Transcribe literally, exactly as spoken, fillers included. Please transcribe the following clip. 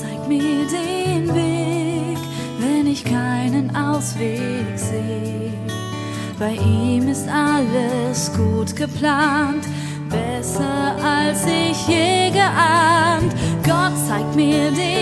zeigt mir den Weg, wenn ich keinen Ausweg sehe. Bei ihm ist alles gut geplant, besser als ich je geahnt. Gott zeigt mir den